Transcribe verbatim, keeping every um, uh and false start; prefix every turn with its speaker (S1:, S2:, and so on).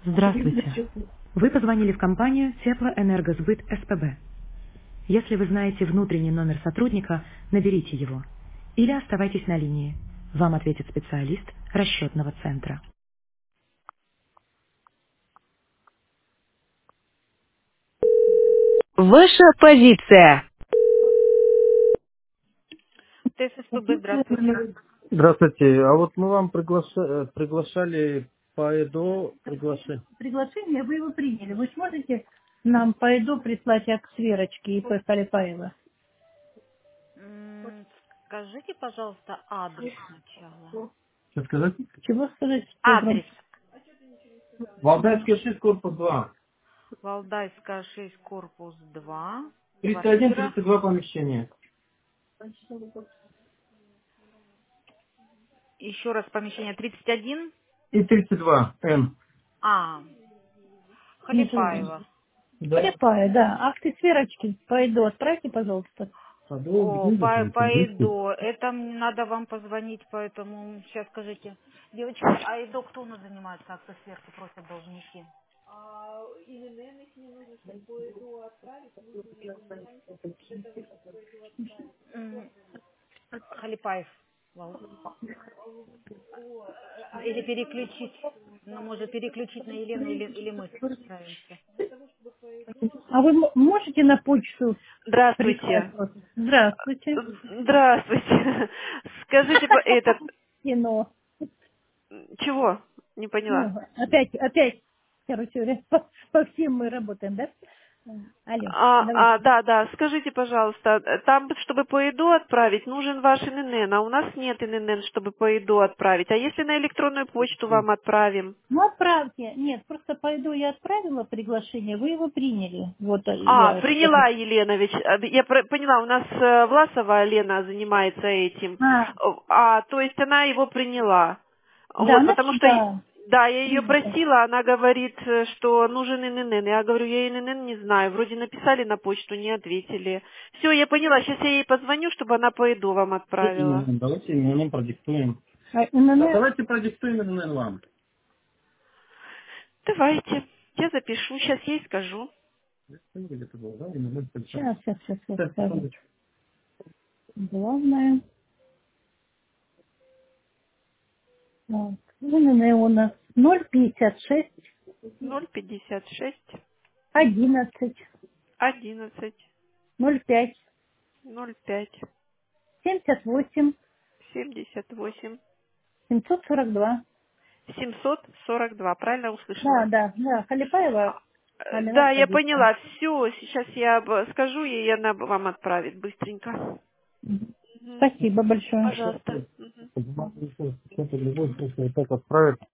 S1: Здравствуйте. Вы позвонили в компанию Теплоэнергосбыт СПБ. Если вы знаете внутренний номер сотрудника, наберите его. Или оставайтесь на линии. Вам ответит специалист расчетного центра. Ваша позиция. ТССПБ, здравствуйте.
S2: Здравствуйте. А вот мы вам приглаша- э, приглашали по ЭДО приглашение.
S3: Приглашение, вы его приняли. Вы сможете нам по ЭДО прислать акт сверочки и по Халипаева?
S1: М, Скажите, пожалуйста, адрес сначала.
S2: Что сказать?
S3: Чего сказать, что
S1: Адрес.
S3: громче?
S2: Валдайский шесть, корпус два.
S1: Валдайская шесть, корпус два,
S2: тридцать один
S1: квартира.
S2: тридцать два помещения.
S1: Еще раз помещение тридцать один.
S2: И тридцать два М.
S1: А,
S3: Не живу.
S1: Халипаева.
S2: Да.
S3: Халипая, да. Акты сверочки по ЭДО отправьте, пожалуйста.
S2: АДО,
S1: О,
S2: где
S1: по,
S2: находится?
S1: по
S2: Брюссель.
S1: ИДО. Это мне надо вам позвонить, поэтому сейчас скажите. Девочки, а ИДО кто у нас занимается автосверки, просят должники? М, Халипаев. Вал- Или переключить. Ну, может, переключить на Елену или, или мы справимся.
S3: А вы м- можете на почту прислать?
S4: Здравствуйте.
S3: просто? Здравствуйте.
S4: Здравствуйте. Скажите, по- этот,
S3: Кино.
S4: чего? Не поняла.
S3: Ну, опять, опять, короче говоря, по, по всем мы работаем, да? Алло,
S4: А, а,
S3: давайте.
S4: да, да, скажите, пожалуйста, там, чтобы по ИДО отправить, нужен ваш ИНН, а у нас нет ИНН, чтобы по ИДО отправить. А если на электронную почту вам отправим?
S3: Ну, отправьте. Нет, просто пойду, я отправила приглашение, вы его приняли. Вот э,
S4: А,
S3: я...
S4: приняла, Еленович. А, Я про- поняла, у нас э, Власова Лена занимается этим.
S3: А,
S4: А, то есть она его приняла.
S3: да,
S4: Вот, потому
S3: значит,
S4: что,
S3: да,
S4: да, я ее
S3: принято.
S4: просила, она говорит, э, что нужен ИНН. Я говорю, я ИНН не знаю. Вроде написали на почту, не ответили. Все, я поняла, сейчас я ей позвоню, чтобы она по ИДО вам отправила.
S2: ИНН. Давайте ИНН продиктуем.
S3: А,
S2: Да,
S3: ИНН
S2: давайте продиктуем ИНН вам.
S4: Давайте, я запишу, сейчас ей скажу.
S2: Где-то было, да? ИНН пятьдесят.
S3: сейчас, сейчас, сейчас, сейчас
S2: Так,
S3: скажу.
S2: секундочку.
S3: Главное. Так, ИНН у нас ноль пятьдесят шесть
S4: Ноль пятьдесят шесть
S3: одиннадцать
S4: одиннадцать
S3: ноль пять
S4: ноль пять
S3: семьдесят восемь
S4: семьдесят восемь.
S3: семьсот сорок два.
S4: семьсот сорок два, правильно
S3: Да,
S4: услышала?
S3: да, да, Халипаева
S4: Э,
S3: Аминат
S4: Да, я
S3: Садиковна.
S4: поняла. Все, сейчас я об- скажу ей, и она б- вам отправит быстренько.
S3: Мгм.
S4: Мгм.
S3: Спасибо большое.
S4: Пожалуйста. Мгм.
S2: Любой, просто вот так отправить.